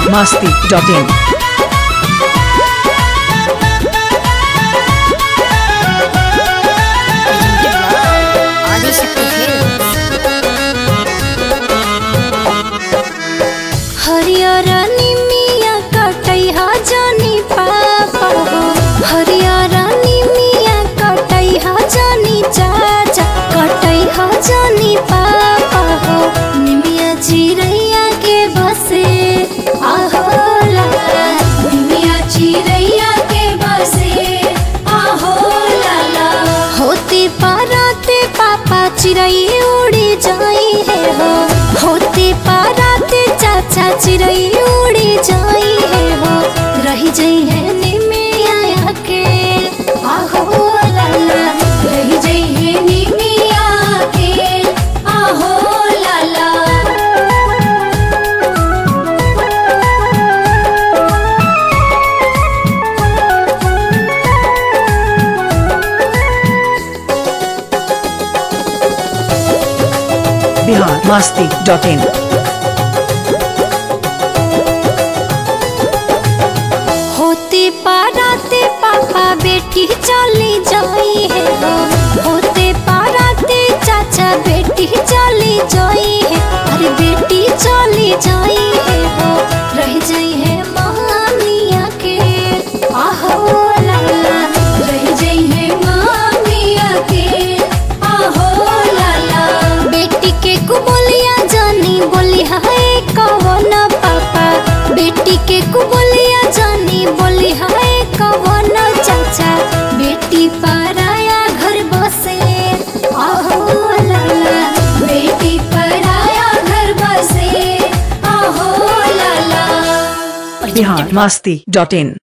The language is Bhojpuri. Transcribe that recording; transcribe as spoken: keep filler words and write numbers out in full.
masti dot in. हरियर निमिया कटैहा जानी पापा हो, हरियर निमिया कटैहा जानी चाचा, कटैहा जानी पापा हो। निमिया चिरैया के बसे आहो लाला, निमिया चिरैया के बसे आहो लाला। होते पाराते पापा चिरई उड़ी जाई है हो, होते पाराते चाचा चिरई उड़ी जाई है हो। रही जाई है निमिया के आहो लाला, रही जाई है निमिया के आहो लाला। Bihar masti dot in. होते पाराते पापा बेटी चली जाई है हो, होते पाराते चाचा बेटी चली जाई है। अरे बेटी चली जाई है हो, रह जाई है मामिया के आहो लाला, रह जाई है मामिया के आहो लाला। बेटी के कुबोलिया जानी बोली है कवन पापा, बेटी के कुबोलिया जानी बोली है कवन चाचा। बेटी पराया घर बसे आहो लाला, बेटी पराया घर बसे आहो लाला। Bihar masti dot in.